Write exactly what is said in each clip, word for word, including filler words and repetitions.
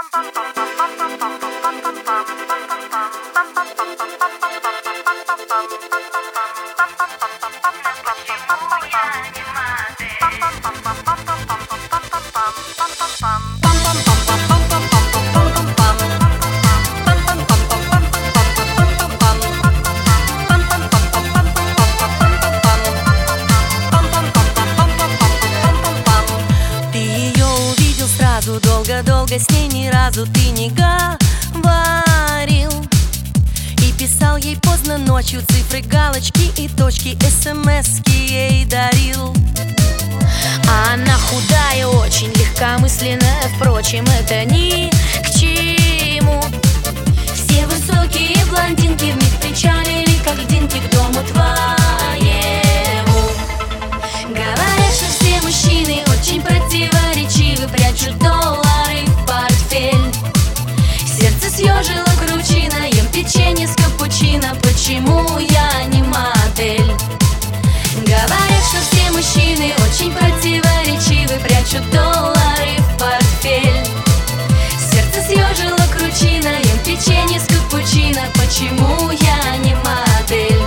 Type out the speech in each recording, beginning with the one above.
Долго с ней ни разу ты не говорил. И писал ей поздно ночью цифры, галочки и точки, смс-ки ей дарил. А она худая, очень легкомысленная, впрочем, это ни к чему. Все высокие блондинки вмиг причалили, как льдинки, к дому твоему. Говорят, что все мужчины очень противоречивы, прячут доллары в портфель. Сердце съежило кручина, ем печенье с капучино. Почему я не модель? Говорят, что все мужчины очень противоречивы, прячут доллары в портфель. Сердце съежило кручина, ем печенье с капучино. Почему я не модель?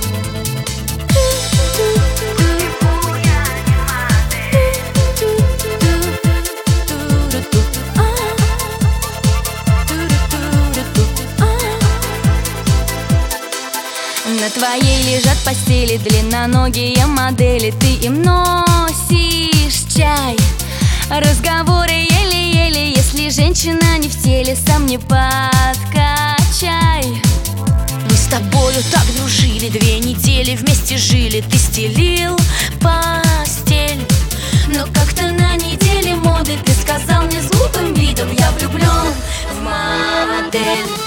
На твоей лежат постели длинноногие модели. Ты им носишь чай, разговоры еле-еле. Если женщина не в теле, сам не подкачай. Мы с тобою так дружили, две недели вместе жили. Ты стелил постель, но как-то на неделе моды ты сказал мне с глупым видом: я влюблен в модель.